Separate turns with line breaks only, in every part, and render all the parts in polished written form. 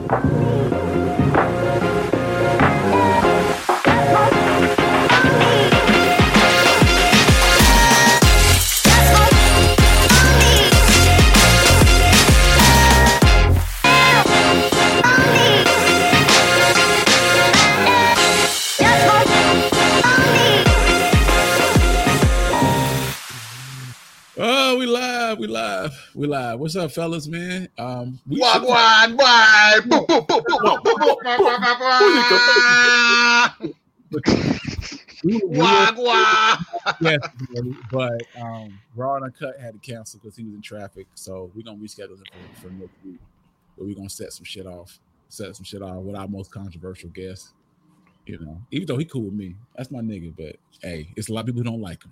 We live. What's up, fellas, man? Yes, but Raw Uncut had to cancel because he was in traffic, so we're gonna reschedule it for next week. But we're gonna set some shit off with our most controversial guest. You know, even though he cool with me, that's my nigga. But hey, it's a lot of people who don't like him.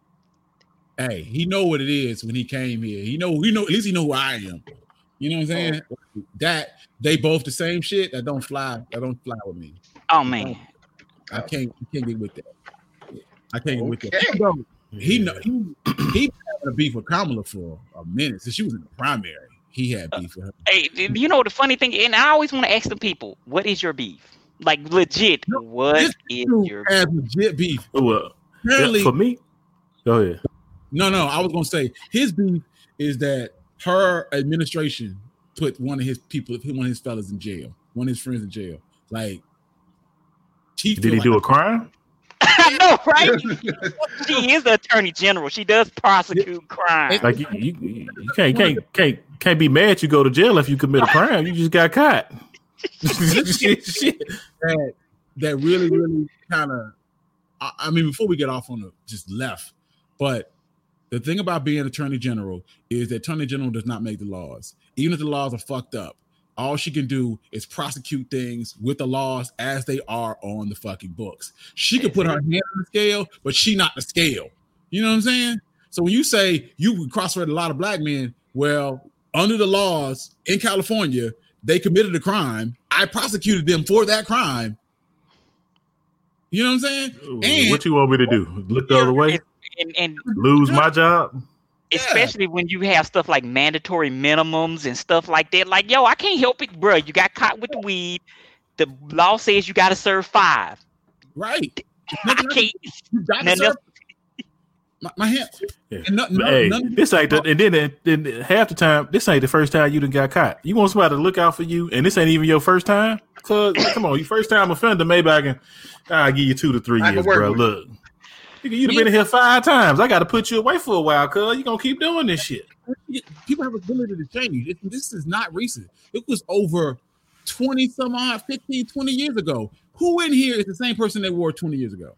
Hey, he know what it is when he came here. He know. At least he know who I am. You know what I'm saying? That they both the same shit. That don't fly. That don't fly with me.
Oh man,
I can't get with that. I can't get with that. He been having a beef with Kamala for a minute since she was in the primary. He had beef with her.
Hey, you know the funny thing, and I always want to ask the people, what is your beef? Like legit, what is your beef?
Legit beef?
Well, for me, go ahead.
No, I was gonna say his beef is that her administration put one of his fellas in jail, one of his friends in jail. Like,
did he do a crime?
I know, right? She is the attorney general. She does prosecute crime.
Like you can't be mad you go to jail if you commit a crime. You just got caught.
Shit. That really kind of. I mean, before we get off on the just left, but. The thing about being attorney general is that attorney general does not make the laws. Even if the laws are fucked up, all she can do is prosecute things with the laws as they are on the fucking books. She can put her hand on the scale, but she not the scale. You know what I'm saying? So when you say you cross-read a lot of black men, well, under the laws in California, they committed a crime. I prosecuted them for that crime. You know what I'm saying?
And what you want me to do? Look the other way? And lose my job,
especially when you have stuff like mandatory minimums and stuff like that. Like, yo, I can't help it, bro. You got caught with the weed. The law says you got to serve 5.
Right.
I can't.
You got to serve my hand.
Yeah. This ain't and then half the time, this ain't the first time you done got caught. You want somebody to look out for you, and this ain't even your first time. Cause come on, you first time offender. Maybe I'll give you 2 to 3 years, bro. Look. You'd have been in here 5 times. I got to put you away for a while, cuz you're going to keep doing this shit.
People have a ability to change. This is not recent. It was over 20 some odd, 15, 20 years ago. Who in here is the same person they were 20 years ago?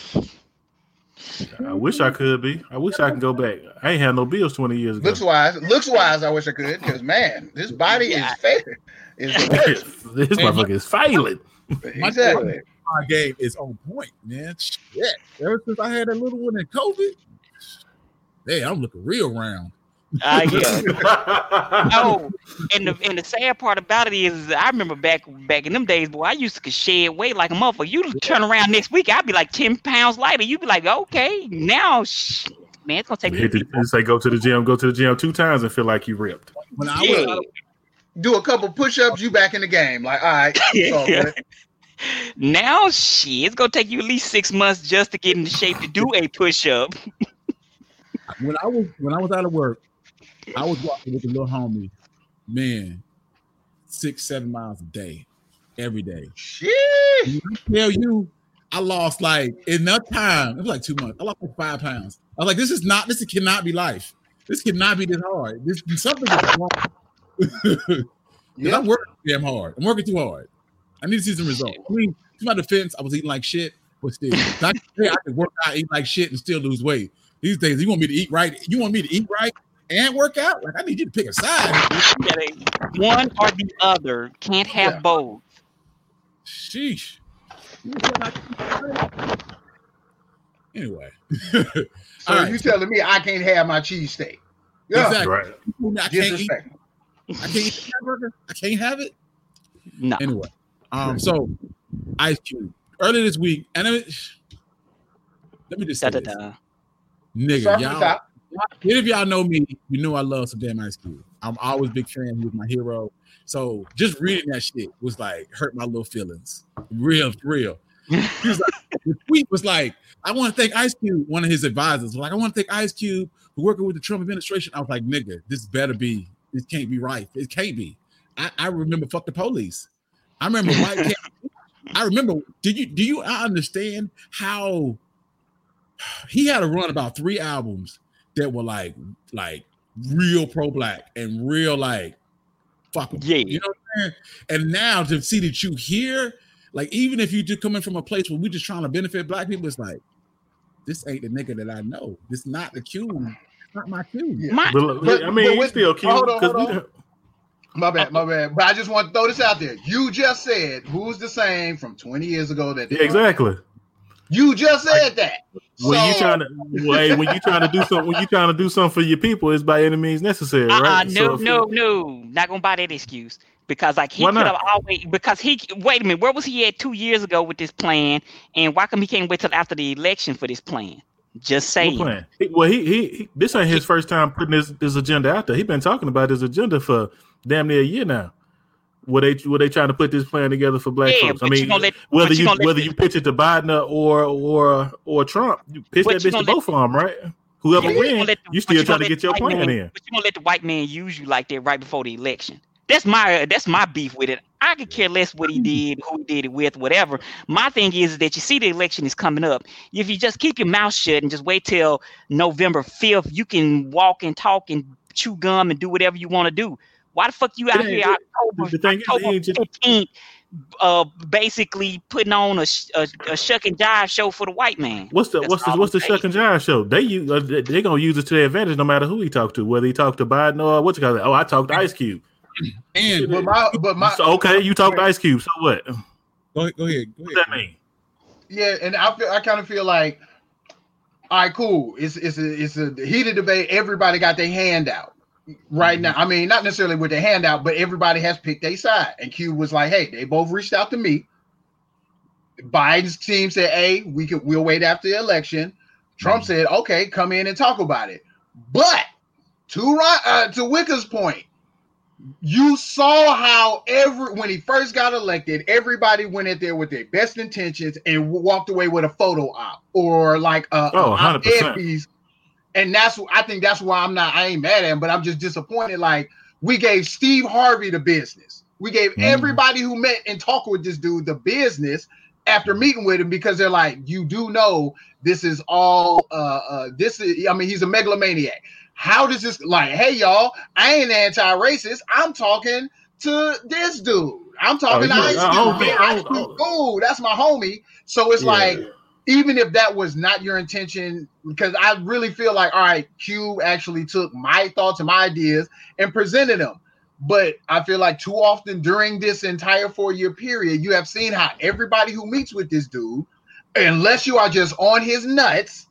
I wish I could be. I wish I could go back. I ain't had no bills 20 years ago.
Looks wise, I wish I could, because man, this body is failing.
This motherfucker is failing.
Exactly.
My game is on point, man. Shit. Ever since I had that little one in COVID, hey, I'm looking real round.
Yeah. No, and the sad part about it is, I remember back in them days, boy, I used to shed weight like a motherfucker. You turn around next week, I'd be like 10 pounds lighter. You'd be like, okay, now, man, it's gonna take me.
Say go to the gym 2 times and feel like you ripped.
When I do a couple push-ups, you back in the game. Like, all right,
now, it's gonna take you at least 6 months just to get into shape to do a push-up.
When I was out of work, I was walking with a little homie, man, 6-7 miles a day, every day.
Shit.
I tell you, I lost like enough time. It was like 2 months. I lost like 5 pounds. I was like, this cannot be life. This cannot be this hard. Something is wrong. Yeah. I'm working damn hard. I'm working too hard. I need to see some results. I mean, to my defense, I was eating like shit, but still, I could work out, eat like shit, and still lose weight. These days, you want me to eat right? You want me to eat right and work out? Like, I need you to pick a side.
One or the other. Can't have both.
Sheesh. Anyway.
So you telling me I can't have my cheesesteak? Yeah.
Exactly.
Right.
I can't eat that burger. I can't have it.
No.
Anyway. So Ice Cube earlier this week, and let me just say this. Nigga, Any of y'all know me, you know I love some damn Ice Cube. I'm always a big fan. He was my hero. So just reading that shit was like hurt my little feelings. Real. He was like, the tweet was like, I want to thank Ice Cube. One of his advisors was like, I want to thank Ice Cube for working with the Trump administration. I was like, nigga, this can't be right. It can't be. I remember fuck the police. I remember do you understand how he had to run about 3 albums that were like real pro-black and real like fuck them.
Yeah.
You know what I'm saying? And now to see that you here, like even if you just coming from a place where we just trying to benefit black people, it's like this ain't the nigga that I know. This not the Cube. It's not my Cube.
Yeah. I mean, he's still Cube.
Hold on. My bad. But I just want to throw this out there. You just said who's the same from 20 years ago that
exactly.
You just said that.
When you trying to do something for your people, it's by any means necessary, right?
No, not gonna buy that excuse because like he could have always wait a minute, where was he at 2 years ago with this plan, and why come he can't wait till after the election for this plan? Just saying.
What plan? Well, he this ain't his first time putting this agenda out there. He's been talking about his agenda for damn near a year now. Were they trying to put this plan together for black folks? I mean, whether you pitch it to Biden or Trump, you pitch that bitch to both of them, right? Whoever wins, you still trying to get your plan in.
But you gonna let the white man use you like that right before the election? That's my beef with it. I could care less what he did, who he did it with, whatever. My thing is that you see the election is coming up. If you just keep your mouth shut and just wait till November 5th, you can walk and talk and chew gum and do whatever you want to do. Why the fuck you out here October 15th, basically putting on a shuck and jive show for the white man?
What's the shuck and jive show? They gonna use it to their advantage no matter who he talked to, whether he talked to Biden or what you call it. Oh, I talked to Ice Cube. So, okay, you talked to Ice Cube. So what?
Go ahead.
What that mean?
Yeah, and I kind of feel like, all right, cool. It's a heated debate. Everybody got their hand out. Right now, I mean, not necessarily with the handout, but everybody has picked a side. And Q was like, "Hey, they both reached out to me." Biden's team said, "Hey, we'll wait after the election." Trump said, "Okay, come in and talk about it." But to Wicker's point, you saw how when he first got elected, everybody went in there with their best intentions and walked away with a photo op or like a
100%.
piece. And I think that's why I ain't mad at him, but I'm just disappointed. Like, we gave Steve Harvey the business. We gave everybody who met and talked with this dude the business after meeting with him, because they're like, you do know this is all, he's a megalomaniac. How does this, like, hey, y'all, I ain't anti-racist. I'm talking to this dude. I'm talking to Ice Cube. Oh, that's my homie. So it's like, even if that was not your intention, because I really feel like, all right, Cube actually took my thoughts and my ideas and presented them. But I feel like too often during this entire 4-year period, you have seen how everybody who meets with this dude, unless you are just on his nuts,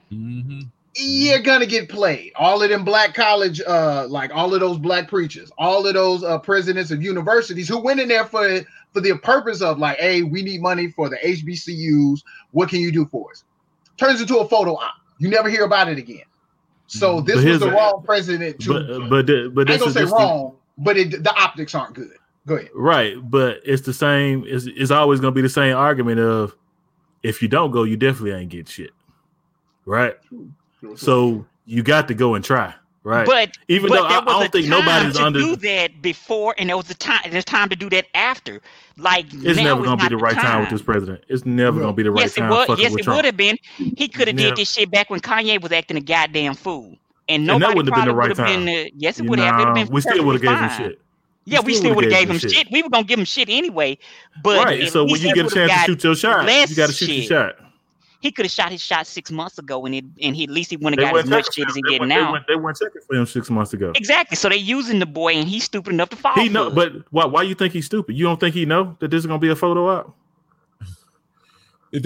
you're going to get played. All of them black college, like all of those black preachers, all of those presidents of universities who went in there for the purpose of like, hey, we need money for the HBCUs. What can you do for us? Turns into a photo op. You never hear about it again. So this was the wrong president. But I ain't gonna say wrong, but the optics aren't good. Go ahead.
Right, but it's the same. It's always gonna be the same argument of, if you don't go, you definitely ain't get shit. Right. So you got to go and try. Right.
But
even though I don't think nobody's under
do that before, and there's time to do that after. Like,
it's never gonna be the right time with this president. It's never gonna be the right time.
Yes, it would have been. He could have did this shit back when Kanye was acting a goddamn fool, and nobody
that wouldn't have been the right time.
Yes, it would have.
We still would have gave him shit.
Yeah, we still would have gave him shit. We were gonna give him shit anyway. But
right. So when you get a chance to shoot your shot, you got to shoot your shot.
He could have shot his shot 6 months ago, and he at least he wouldn't have got as much shit as he getting now.
They weren't checking for him 6 months ago.
Exactly. So they using the boy, and he's stupid enough to fall.
He know, but why you think he's stupid? You don't think he know that this is gonna be a photo op? Ain't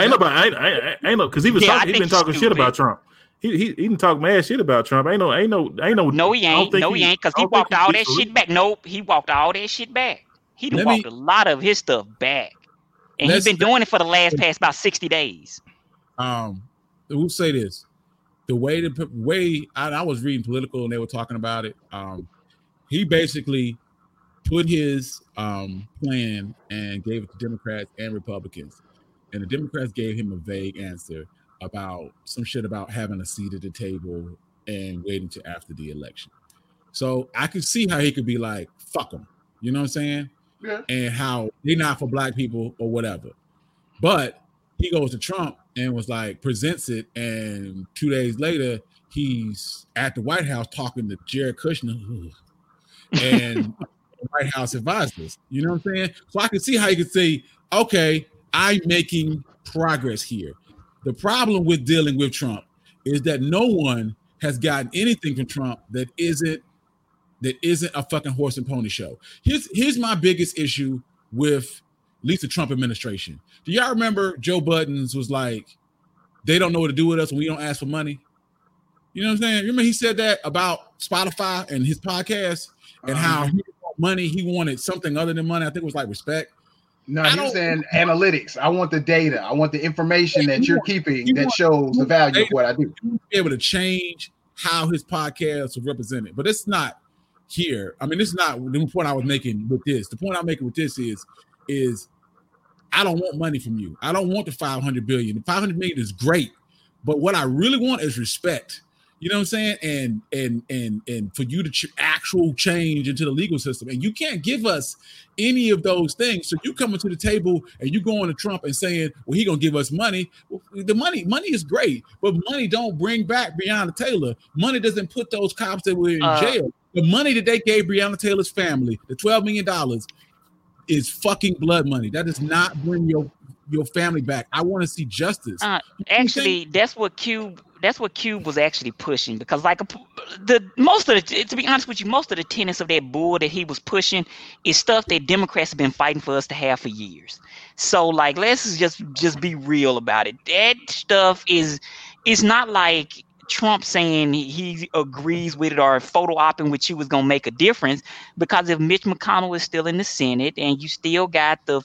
no, because he was he been talking shit about Trump. He didn't talk mad shit about Trump. Ain't no.
No, he ain't. Because he walked all that shit back. Nope, he walked all that shit back. He done walked a lot of his stuff back, and he's been doing it for the past about 60 days.
We'll say this: I was reading Political and they were talking about it. He basically put his plan and gave it to Democrats and Republicans. And the Democrats gave him a vague answer about some shit about having a seat at the table and waiting to after the election. So I could see how he could be like, fuck them. You know what I'm saying?
Yeah.
And how they're not for black people or whatever. But he goes to Trump and was like, presents it. And 2 days later, he's at the White House talking to Jared Kushner and the White House advisors. You know what I'm saying? So I could see how he could say, okay, I'm making progress here. The problem with dealing with Trump is that no one has gotten anything from Trump that isn't a fucking horse and pony show. Here's my biggest issue with at least the Trump administration. Do y'all remember Joe Buttons was like, they don't know what to do with us when we don't ask for money? You know what I'm saying? Remember he said that about Spotify and his podcast and how he wanted money, he wanted something other than money. I think it was like respect.
No, he was saying analytics. I want the data. I want the information that you're keeping that shows the value of what I do.
Be able to change how his podcast was represented, but it's not here. I mean, it's not the point I was making with this. The point I'm making with this is I don't want money from you. I don't want the 500 billion. The 500 million is great, but what I really want is respect. You know what I'm saying? And for you to actual change into the legal system. And you can't give us any of those things. So you coming to the table and you going to Trump and saying, well, he gonna give us money. Well, the money is great, but money don't bring back Breonna Taylor. Money doesn't put those cops that were in jail. The money that they gave Breonna Taylor's family, the $12 million, is fucking blood money. That does not bring your family back. I want to see justice.
Actually, that's what Cube was actually pushing, because like to be honest with you, most of the tenets of that bull that he was pushing is stuff that Democrats have been fighting for us to have for years. So like, let's just be real about it. That stuff is not like Trump saying he agrees with it or photo opping with you is going to make a difference, because if Mitch McConnell is still in the Senate and you still got the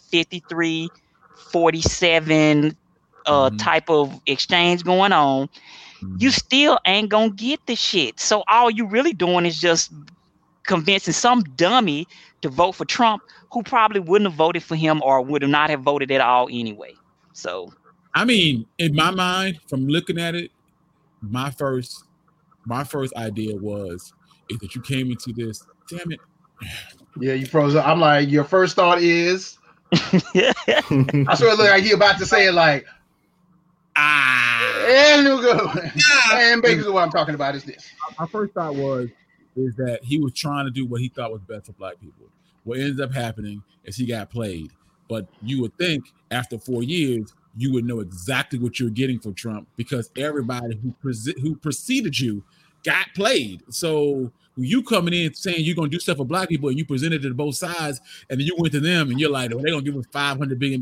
53-47 type of exchange going on, you still ain't gonna get the shit. So all you really doing is just convincing some dummy to vote for Trump who probably wouldn't have voted for him or would not have voted at all anyway. So
I mean, in my mind, from looking at it, my first idea is that you came into this. Damn it.
Yeah, you froze up. I'm like, your first thought is I sort of look like he about to say it like, and we'll go. And basically what I'm talking about is this.
My first thought is that he was trying to do what he thought was best for black people. What ended up happening is he got played. But you would think after 4 years, you would know exactly what you're getting from Trump, because everybody who preceded you got played. So when you coming in saying you're going to do stuff for black people and you presented it to both sides, and then you went to them and you're like, well, they're going to give us $500 billion.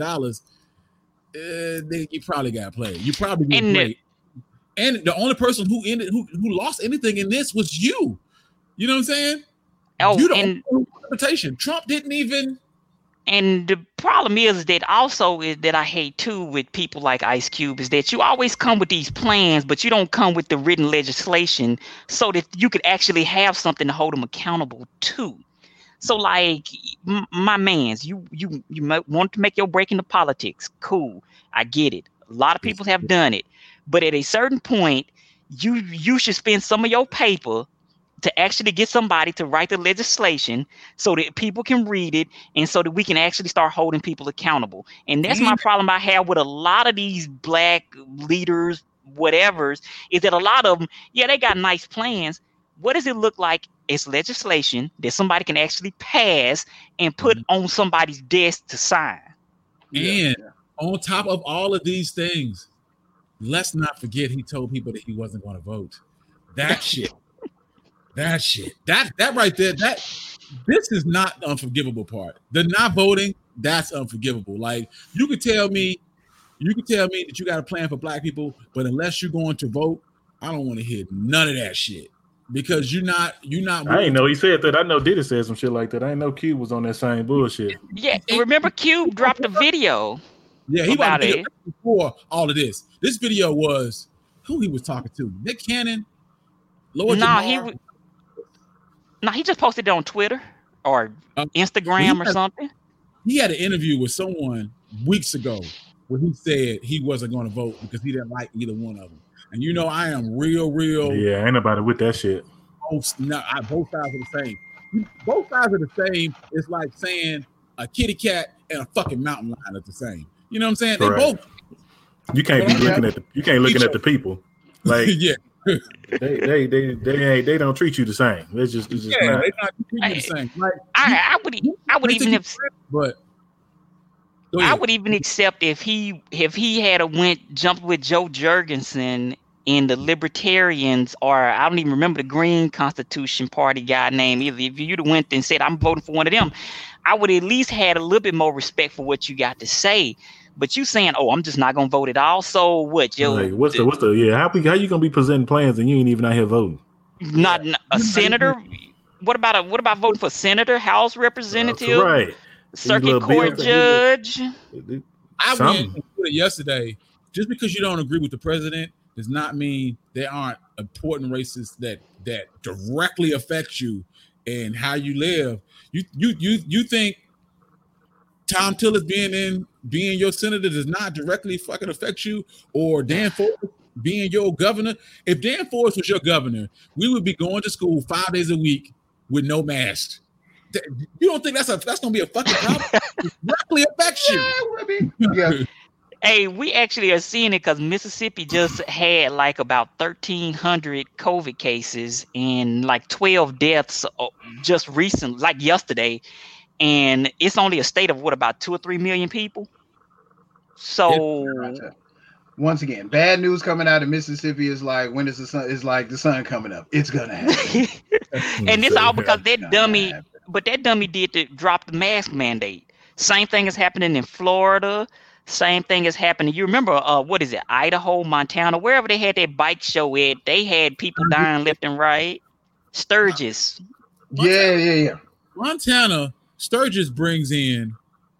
You probably got played. You probably did great. And the only person who lost anything in this was you. You know what I'm saying?
Oh,
you don't reputation. Trump didn't even.
And the problem is that also is that I hate too with people like Ice Cube is that you always come with these plans, but you don't come with the written legislation so that you could actually have something to hold them accountable to. So like my mans, you might want to make your break into politics. Cool. I get it. A lot of people have done it. But at a certain point, you should spend some of your paper to actually get somebody to write the legislation so that people can read it and so that we can actually start holding people accountable. And that's my problem I have with a lot of these black leaders, whatevers, is that a lot of them, yeah, they got nice plans. What does it look like as legislation that somebody can actually pass and put on somebody's desk to sign?
And on top of all of these things, let's not forget he told people that he wasn't going to vote. That shit. That right there, this is not the unforgivable part. The not voting, that's unforgivable. Like you could tell me that you got a plan for black people, but unless you're going to vote, I don't want to hear none of that shit. Because you're not.
I ain't know he said that. I know Diddy said some shit like that. I ain't know Cube was on that same bullshit.
Yeah, remember Cube dropped a video.
Yeah, he about it before all of this. This video was who he was talking to. Nick Cannon. Lord
he just posted it on Twitter or Instagram or something.
He had an interview with someone weeks ago where he said he wasn't going to vote because he didn't like either one of them. And you know, I am real.
Yeah, ain't nobody with that shit.
Both sides are the same. Both sides are the same. It's like saying a kitty cat and a fucking mountain lion are the same. You know what I'm saying? Correct. They both.
You can't be looking at the people. Like
yeah.
They don't treat you the same. It's just not.
They not treat you the same. Like,
I would even accept if he had jumped with Joe Jorgensen in the Libertarians, or I don't even remember the Green Constitution Party guy name either. If you'd have went and said I'm voting for one of them, I would at least had a little bit more respect for what you got to say. But you saying, "Oh, I'm just not gonna vote at all." So what, Joe?
Like, what's the how you gonna be presenting plans and you ain't even out here voting?
Not a senator. What about voting for senator, House representative,
right?
Circuit court judge?
I went and put it yesterday. Just because you don't agree with the president does not mean there aren't important races that directly affect you and how you live. You think Tom Tillis being your senator does not directly fucking affect you, or Dan Forest being your governor? If Dan Forest was your governor, we would be going to school 5 days a week with no mask. You don't think that's gonna be a fucking problem? It directly affects you.
Yeah.
Hey, we actually are seeing it because Mississippi just had like about 1,300 COVID cases and like 12 deaths just recently, like yesterday. And it's only a state of about 2 or 3 million people. So
once again, bad news coming out of Mississippi is like, when is the sun? Is like the sun coming up. It's gonna happen.
And it's all because that dummy. But that dummy did drop the mask mandate. Same thing is happening in Florida. Same thing is happening. You remember, what is it? Idaho, Montana, wherever they had that bike show at, they had people dying left and right. Sturgis.
Yeah.
Montana, Sturgis brings in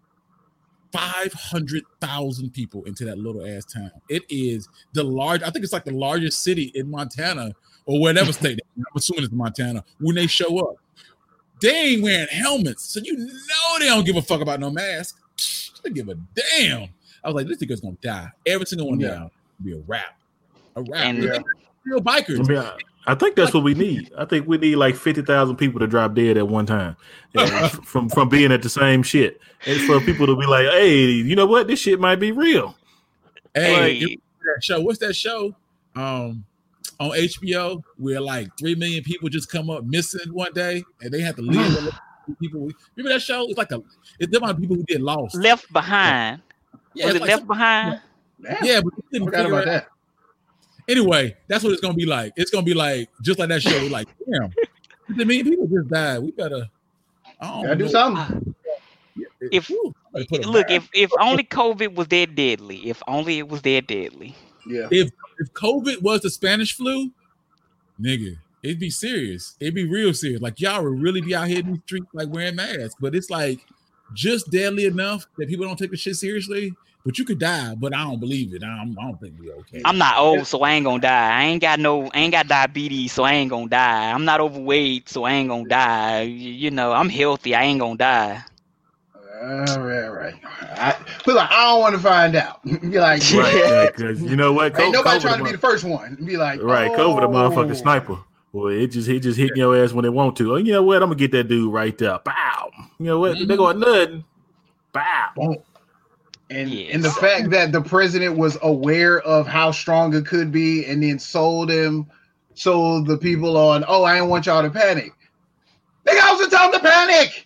500,000 people into that little ass town. It is I think it's like the largest city in Montana or whatever state. I'm assuming it's Montana when they show up. They ain't wearing helmets, so you know they don't give a fuck about no mask. They give a damn. I was like, this nigga's gonna die. Every single one down. Be a wrap.
And
real bikers.
I think that's what we need. I think we need like 50,000 people to drop dead at one time from being at the same shit. And for people to be like, hey, you know what? This shit might be real.
Hey, that show. What's that show? On HBO where like 3 million people just come up missing one day and they have to leave. People, remember that show? It's like it's the amount of people who get lost.
Left Behind.
Yeah,
was it like Left Behind?
Yeah, but they didn't forget about that. Anyway, that's what it's gonna be like. It's gonna be like just like that show. Like, damn, 50 million people just died. We better
do something.
If only COVID was that deadly. If only it was that deadly.
Yeah.
If COVID was the Spanish flu, nigga, it'd be serious. It'd be real serious. Like, y'all would really be out here in the streets like wearing masks. But it's like just deadly enough that people don't take the shit seriously. But you could die, but I don't believe it. I don't think we're okay.
I'm not old, so I ain't gonna die. I ain't got diabetes, so I ain't gonna die. I'm not overweight, so I ain't gonna die. You know, I'm healthy. I ain't gonna die.
All right. I don't want to find out. Be like,
right, because you know what?
Ain't nobody trying to be the first one. Be like,
right, COVID, the motherfucking sniper. Well, he just hitting your ass when they want to. Oh, you know what? I'm gonna get that dude right there. Bow. You know what? They going nothing. Bow.
And the fact that the president was aware of how strong it could be, and then sold the people on. Oh, I didn't want y'all to panic. Nigga, I was telling them to panic.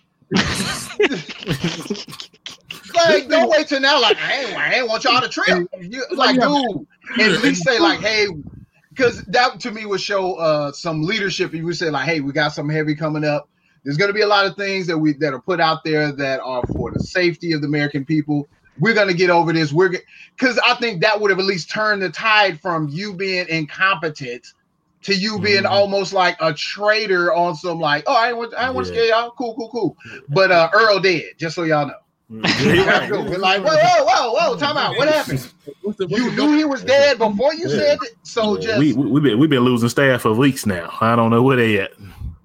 Like, don't wait till now. Like, I ain't want y'all to trip. Like, dude, at least say like, hey, because that to me would show some leadership. You would say like, hey, we got something heavy coming up. There's going to be a lot of things that are put out there that are for the safety of the American people. We're going to get over this. Because I think that would have at least turned the tide from you being incompetent to you being almost like a traitor on some like, oh, I ain't want to scare y'all. Cool. But Earl dead, just so y'all know. We're like, whoa, time out. What happened? You knew he was dead before you said it. So just
we've been losing staff for weeks now. I don't know where they at.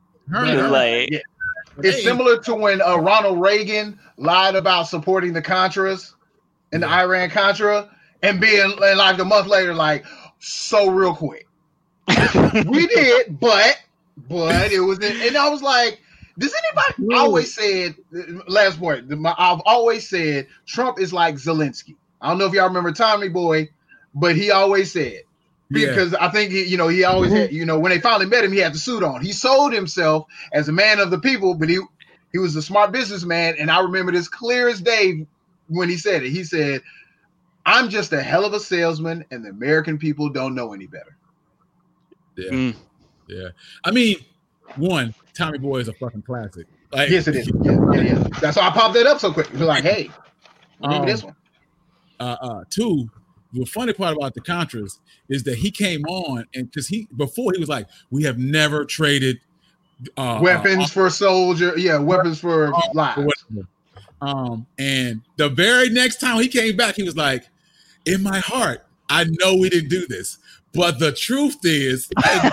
It's similar to when Ronald Reagan lied about supporting the Contras and the Iran Contra, and being like a month later, like, so real quick. We did, but it was, and I was like, does anybody? I always said, last point, I've always said Trump is like Zelensky. I don't know if y'all remember Tommy Boy, but he always said, because I think he always had, when they finally met him, he had the suit on. He sold himself as a man of the people, but he was a smart businessman. And I remember this clear as day when he said it. He said, "I'm just a hell of a salesman, and the American people don't know any better."
Yeah, yeah. I mean, one, Tommy Boy is a fucking classic. Like,
yes, it is. Yeah. That's why I popped that up so quick. You're like, hey, remember this one.
Two, the funny part about the Contras is that he came on, and because before he was like, we have never traded
weapons for soldier, weapons for lives.
And the very next time he came back, he was like, in my heart, I know we didn't do this, but the truth is,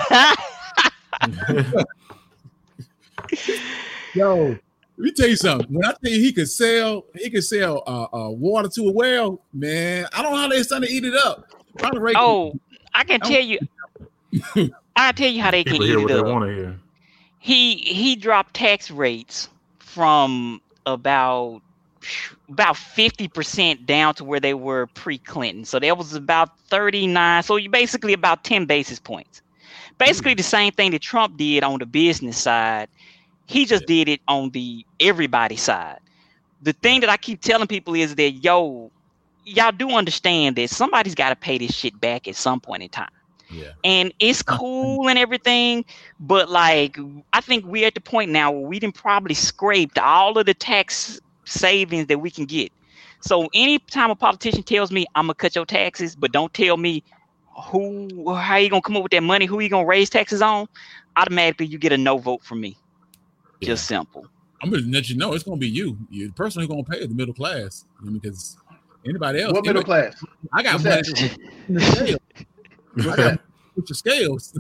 yo, let me tell you something. When I tell you he could sell water to a well, man, I don't know how they starting to eat it up.
I can tell you. I'll tell you how they can eat it up. He dropped tax rates from about 50% down to where they were pre-Clinton. So that was about 39. So you basically about 10 basis points. Basically the same thing that Trump did on the business side. He just did it on the everybody side. The thing that I keep telling people is that, y'all do understand that somebody's got to pay this shit back at some point in time.
Yeah.
And it's cool and everything, but like, I think we're at the point now where we done probably scraped all of the tax savings that we can get. So anytime a politician tells me I'm gonna cut your taxes, but don't tell me how you gonna come up with that money, who you gonna raise taxes on, automatically you get a no vote from me. Just simple.
I'm gonna let you know it's gonna be you. You're the person who's gonna pay the middle class. Because anybody else.
What middle class?
I got money in the scale. I got put your scales.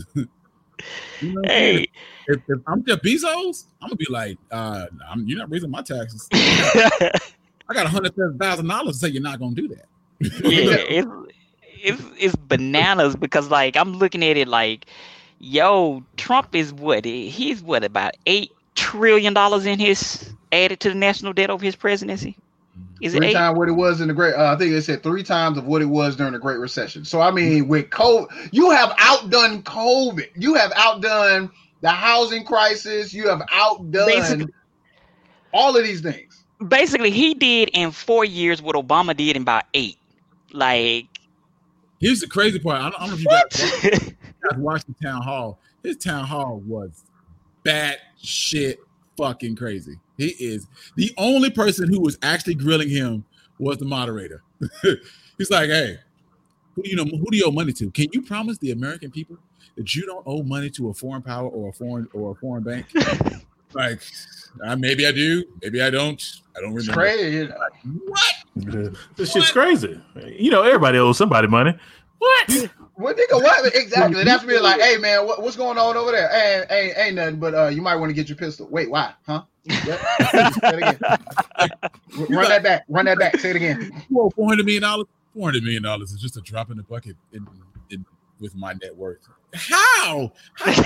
Hey,
if I'm Jeff Bezos, I'm gonna be like, you're not raising my taxes. I got $100,000 to say you're not gonna do that.
Yeah, it's bananas because like I'm looking at it like, Trump is he's about $8 trillion in his added to the national debt over his presidency. Is it
3 times what it was in the great? I think they said 3 times of what it was during the Great Recession. So I mean, with COVID, you have outdone COVID. You have outdone the housing crisis. You have outdone all of these things.
Basically, he did in 4 years what Obama did in about 8. Like,
here's the crazy part. I don't know if you guys watched the town hall. His town hall was bad shit fucking crazy. He is the only person who was actually grilling him was the moderator. He's like, hey, who do you owe money to? Can you promise the American people that you don't owe money to a foreign power or a foreign bank? Like, maybe I do, maybe I don't. I don't remember.
It's crazy.
Like, what?
This shit's crazy. Everybody owes somebody money. What?
What nigga? What exactly? That's me. Like, hey man, what's going on over there? Ain't nothing. But you might want to get your pistol. Wait, why? Huh? Say it again. Run that back. Say it again.
$400 million. $400 million is just a drop in the bucket with my net worth. How?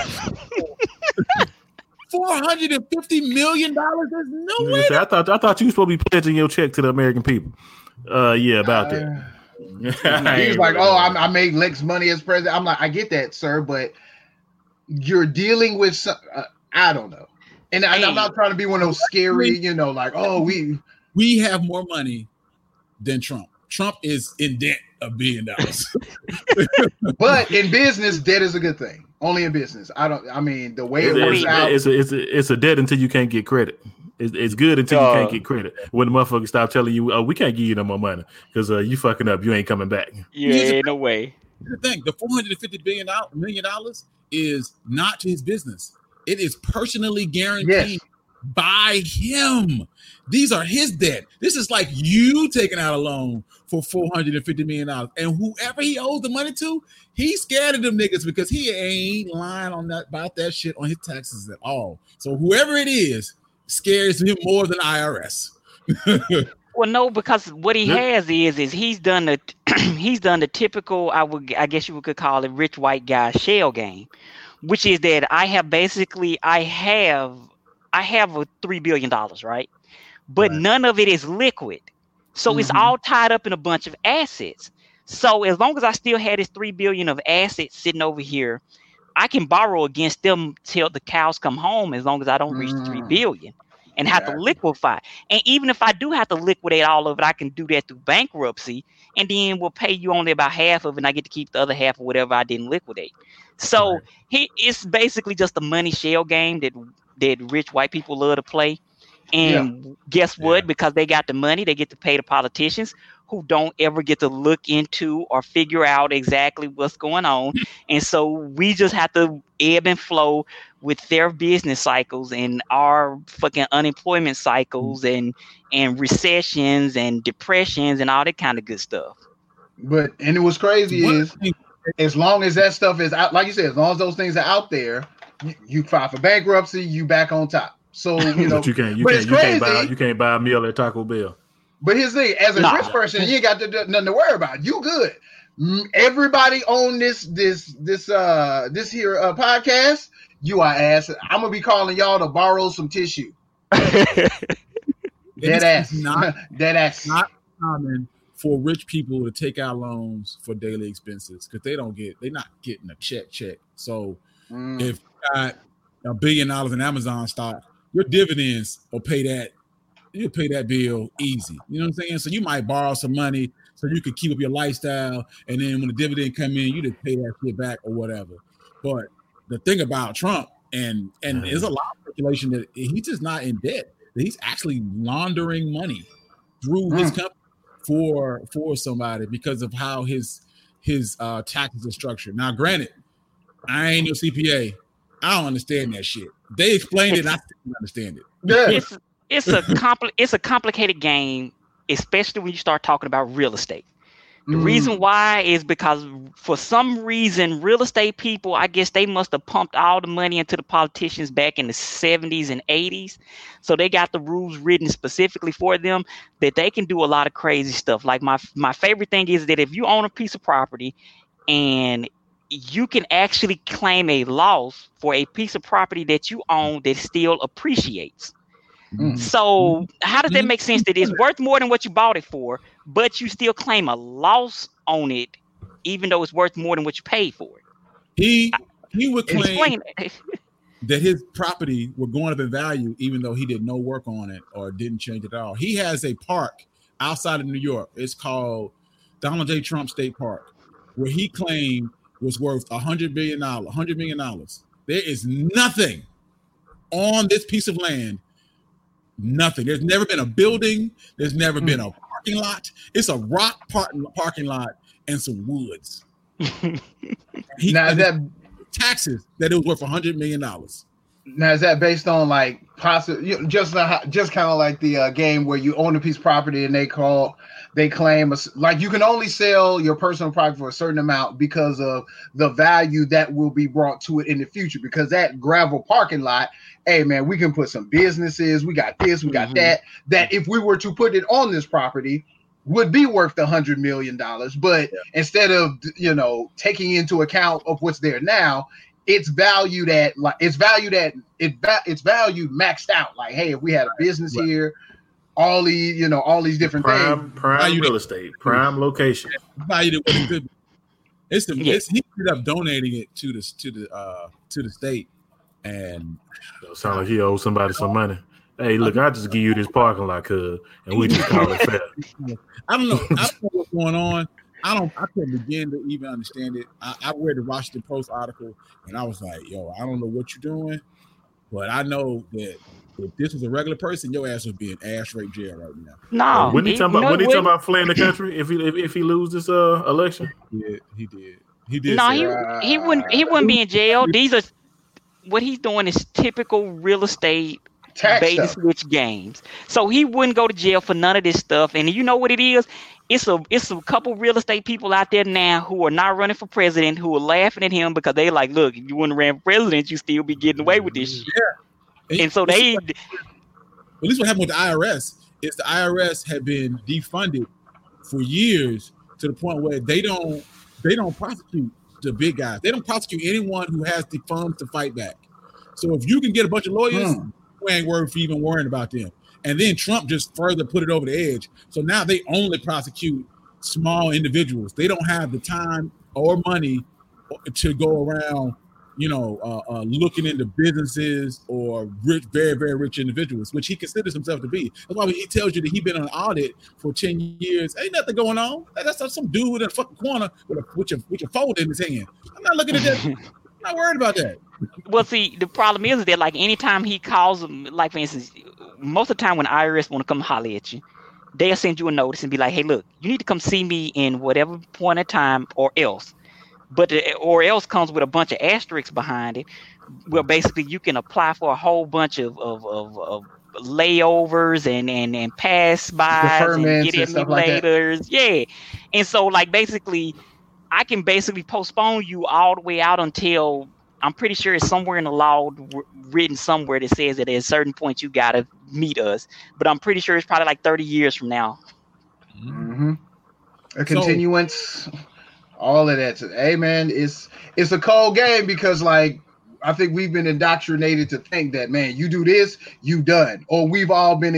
$450 million? There's no way.
I thought you were supposed to be pledging your check to the American people. About that.
He was like, I made Lex money as president. I'm like, I get that, sir, but you're dealing with some, I don't know. And I'm not trying to be one of those scary, like,
we have more money than Trump. Trump is in debt $1 billion.
But in business, debt is a good thing. Only in business. The way it works out.
It's a debt until you can't get credit. It's good until you can't get credit. When the motherfuckers stop telling you, we can't give you no more money because you fucking up. You ain't coming back.
Yeah, no way.
Here's the thing. The $450 million is not to his business. It is personally guaranteed by him. These are his debt. This is like you taking out a loan for $450 million. And whoever he owes the money to, he's scared of them niggas because he ain't lying on that about that shit on his taxes at all. So whoever it is scares him more than IRS.
Well, no, because what he has is he's done the typical, I guess you could call it rich white guy shell game, which is that I have a $3 billion, right? But none of it is liquid. So it's all tied up in a bunch of assets. So as long as I still had this $3 billion of assets sitting over here, I can borrow against them till the cows come home, as long as I don't reach the $3 billion and have to liquefy. And even if I do have to liquidate all of it, I can do that through bankruptcy, and then we'll pay you only about half of it, and I get to keep the other half of whatever I didn't liquidate. So it's basically just a money shell game that rich white people love to play. And guess what? Because they got the money, they get to pay the politicians who don't ever get to look into or figure out exactly what's going on. And so we just have to ebb and flow with their business cycles and our fucking unemployment cycles and recessions and depressions and all that kind of good stuff.
And it was crazy is as long as that stuff is out, like you said, as long as those things are out there, you file for bankruptcy, you back on top. So
but you can't buy a meal at Taco Bell.
But here's the thing: as a rich person, you ain't got nothing to worry about. You good. Everybody on this here podcast, you are ass. I'm gonna be calling y'all to borrow some tissue. Dead ass. Not
common for rich people to take out loans for daily expenses because they're not getting a check. So if you got $1 billion in Amazon stock, your dividends will pay that. You'll pay that bill easy. You know what I'm saying? So you might borrow some money so you can keep up your lifestyle, and then when the dividend come in, you just pay that shit back or whatever. But the thing about Trump, and there's a lot of speculation that he's just not in debt. That he's actually laundering money through his company for somebody because of how his taxes are structured. Now, granted, I ain't no CPA. I don't understand that shit. They explained it, and I still don't understand it.
Yeah.
It's a complicated game, especially when you start talking about real estate. The reason why is because for some reason, real estate people, I guess they must have pumped all the money into the politicians back in the 70s and 80s. So they got the rules written specifically for them that they can do a lot of crazy stuff. Like my favorite thing is that if you own a piece of property and you can actually claim a loss for a piece of property that you own that still appreciates. So how does that make sense that it's worth more than what you bought it for, but you still claim a loss on it, even though it's worth more than what you paid for it?
He would claim that his property were going up in value, even though he did no work on it or didn't change it at all. He has a park outside of New York. It's called Donald J. Trump State Park, where he claimed was worth $100 million. There is nothing on this piece of land. Nothing. There's never been a building. There's never been a parking lot. It's a rock parking lot and some woods.
Now that
taxes that it was worth $100 million.
Now is that based on like just kind of like the game where you own a piece of property and they claim like you can only sell your personal property for a certain amount because of the value that will be brought to it in the future, because that gravel parking lot, hey man, we can put some businesses, we got this, we got that if we were to put it on this property would be worth $100 million, but instead of taking into account of what's there now, it's valued maxed out. Like, hey, if we had a business here, all these different things.
Prime real estate, prime location.
Valued it what it could be. He ended up donating it to the state, and
sound like he owes somebody some money. Hey, look, I just give you this parking lot, and we just call it fair.
I don't know what's going on. I couldn't begin to even understand it. I read the Washington Post article, and I was like, yo, I don't know what you're doing, but I know that if this was a regular person, your ass would be in ass rape jail right now.
No,
when he talking about fleeing the country if he loses this election?
Yeah, he did.
No, he wouldn't be in jail. These are what he's doing is typical real estate bait and switch games. So he wouldn't go to jail for none of this stuff. And you know what it is? It's a couple real estate people out there now who are not running for president who are laughing at him because they like, look, if you wouldn't ran for president, you still be getting away with this shit.
Yeah.
And so they.
At least what happened with the IRS is the IRS had been defunded for years to the point where they don't prosecute the big guys. They don't prosecute anyone who has the funds to fight back. So if you can get a bunch of lawyers, you ain't worried for even worrying about them. And then Trump just further put it over the edge. So now they only prosecute small individuals. They don't have the time or money to go around, looking into businesses or rich, very, very rich individuals, which he considers himself to be. That's why when he tells you that he's been on an audit for 10 years, ain't nothing going on. That's some dude in a fucking corner with your folder in his hand. I'm not looking at that. I'm not worried about that.
Well, see, the problem is that like anytime he calls them, like for instance, most of the time when IRS want to come holler at you, they'll send you a notice and be like, hey, look, you need to come see me in whatever point of time or else. But or else comes with a bunch of asterisks behind it, where basically you can apply for a whole bunch of layovers and pass-bys and get emulators. Like yeah. And so like basically I can basically postpone you all the way out until I'm pretty sure it's somewhere in the law written somewhere that says that at a certain point you got to meet us. But I'm pretty sure it's probably like 30 years from now.
Mm-hmm. A continuance, all of that. Hey, man, it's a cold game because, like, I think we've been indoctrinated to think that, man, you do this, you done. Or we've all been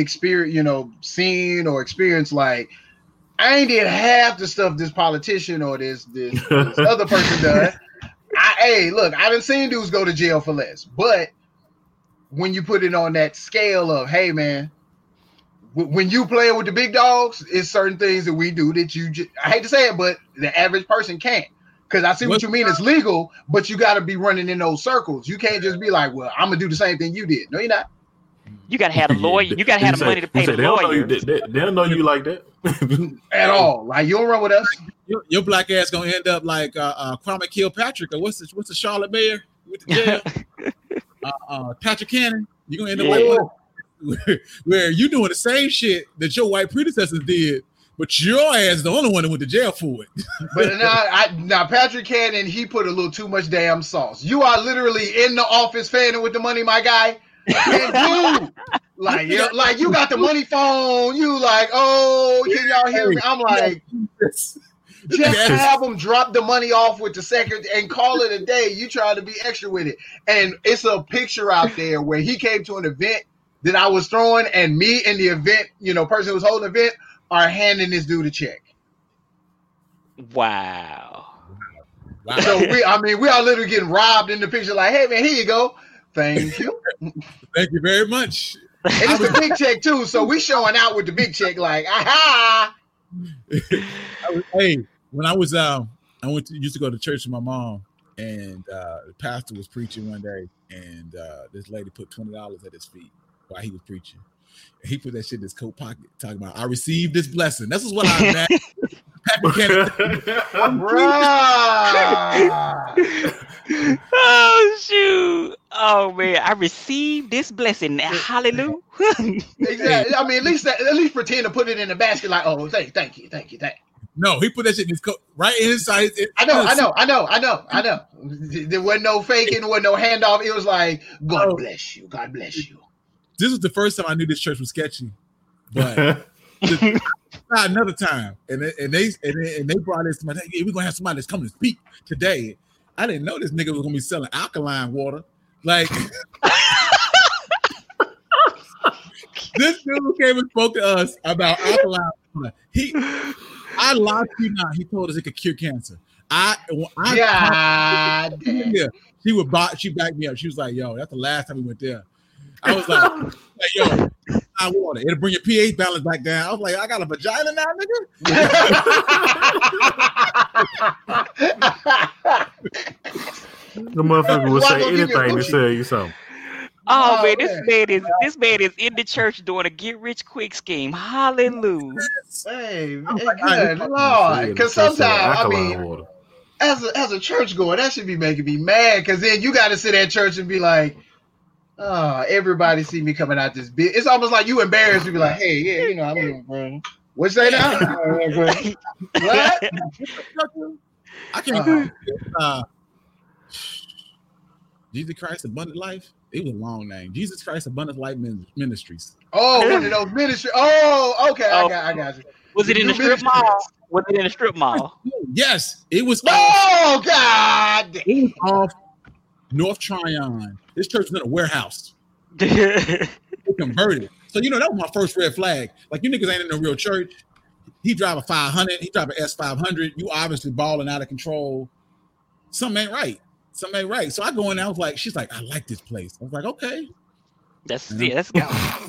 seen or experienced, like, I ain't did half the stuff this politician or this other person done. Hey, look, I done seen dudes go to jail for less. But when you put it on that scale of, hey, man, when you play with the big dogs, it's certain things that we do that I hate to say it, but the average person can't. Because I see what you mean. It's legal, but you got to be running in those circles. You can't just be like, well, I'm going to do the same thing you did. No, you're not.
You got to have a lawyer. You got to have the money to pay the lawyer.
They don't know you like that.
At all. Like, you don't run with us.
Your black ass going to end up like Kwame Kilpatrick, or what's the Charlotte mayor with the jail? Patrick Cannon. You're going to end up like where you doing the same shit that your white predecessors did, but your ass is the only one that went to jail for it.
But now Patrick Cannon, he put a little too much damn sauce. You are literally in the office fanning with the money, my guy. And dude, like you got the money phone. You like, oh, can y'all hear me? I'm like, just have them drop the money off with the secretary and call it a day. You try to be extra with it. And it's a picture out there where he came to an event that I was throwing, and me and the event, person who was holding the event are handing this dude a check.
Wow.
So we are literally getting robbed in the picture. Like, hey man, here you go. Thank you.
Thank you very much.
And it's a big check too, so we showing out with the big check. Like, aha.
Hey, when I was used to go to church with my mom, and the pastor was preaching one day, and this lady put $20 at his feet while he was preaching. And he put that shit in his coat pocket, talking about, I received this blessing. This is what I'm at.
Oh shoot! Oh man, I received this blessing. Hallelujah!
Exactly. I mean, at least pretend to put it in the basket. Like, oh, thank you.
No, he put that shit in his coat, right in his size.
I know. There wasn't no faking, there wasn't no handoff. It was like, God bless you. God bless you.
This was the first time I knew this church was sketchy, but. Another time, and they brought in somebody. Hey, we're gonna have somebody that's coming to speak today. I didn't know this nigga was gonna be selling alkaline water. Like this dude came and spoke to us about alkaline water. I lied to you not. He told us it could cure cancer. She backed me up. She was like, "Yo, that's the last time we went there." I was like, "Yo, I water. It'll bring your pH balance back down." I was like, "I got a vagina now, nigga."
The motherfucker will say anything to tell you something.
Oh man, this man is in the church doing a get rich quick scheme. Hallelujah.
Hey, good Lord. Because sometimes, as a church goer, that should be making me mad. Because then you got to sit at church and be like, Everybody see me coming out this bit. It's almost like you embarrassed. You be like, hey, yeah, you know, I'm what you say now? What?
I can't. Jesus Christ Abundant Life. It was a long name. Jesus Christ Abundant Life Ministries.
Oh, one of those ministries. Oh, okay. I got you.
Was it in the strip mall? Was it in the strip mall?
Yes, it was.
Oh, God.
It was off North Tryon. This church was in a warehouse.
It
converted. So, you know, that was my first red flag. Like, you niggas ain't in no real church. He drive a 500. He drive an S500. You obviously balling out of control. Something ain't right. So I go in there. I was like, she's like, I like this place. I was like, okay.
That's go.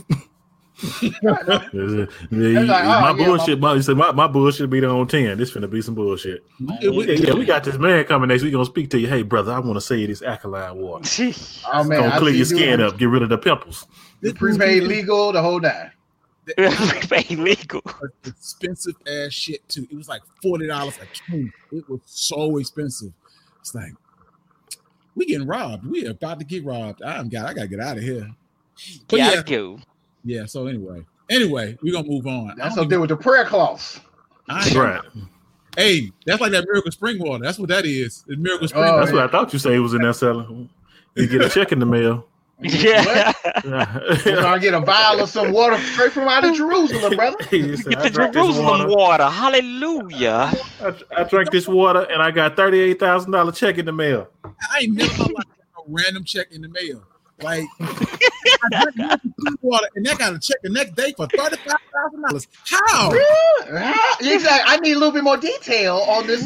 My bullshit. You said my bullshit be there on 10. This finna be some bullshit. We got this man coming next. We gonna speak to you. Hey, brother, I want to say this alkaline water.
Oh man,
gonna clear your skin up, get rid of the pimples.
The prepaid legal, the whole nine.
Prepaid legal.
Expensive ass shit too. It was like $40 a can. It was so expensive. It's like we getting robbed. We are about to get robbed. I gotta get out of here. But
Gotta go.
Yeah, so anyway, we're gonna move on.
That's up there with the prayer clause.
Right.
Hey, that's like that Miracle Spring Water. That's what that is. It's Miracle Spring
Water. That's
what
I thought you say it was in that cellar. You get a check in the mail.
Yeah.
I get a vial of some water straight from out of Jerusalem, brother.
Get the Jerusalem water. Hallelujah.
I drank this water and I got $38,000 check in the mail.
I ain't never got a random check in the mail. Like I drank water and that got a check the next day for $35,000. How?
Exactly. I need a little bit more detail on this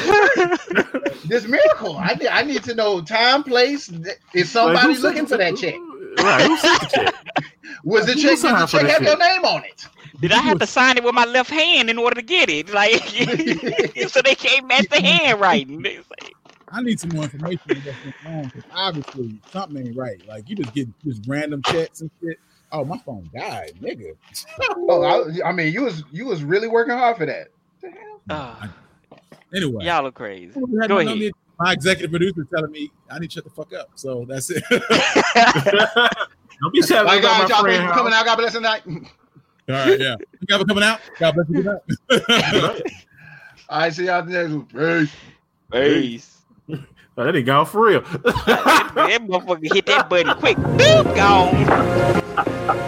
this miracle. I need to know time, place. Is somebody looking for that check?
Right. Who sent the check?
Was the check? Did the check have your name on it?
Did I have to sign it with my left hand in order to get it? Like, so they can't match the handwriting.
I need some more information on what's going on because obviously something ain't right. Like you just get just random checks and shit. Oh, my phone died, nigga.
I mean, you was really working hard for that.
Anyway,
y'all are crazy. Go ahead.
My executive producer telling me I need to shut the fuck up. So that's it.
Don't be telling me about my friend
coming out. God bless tonight.
All right, yeah. You got coming out. God bless you tonight.
I see y'all next.
Peace.
Oh, that ain't gone for real.
That motherfucker hit that button quick. Boop, gone.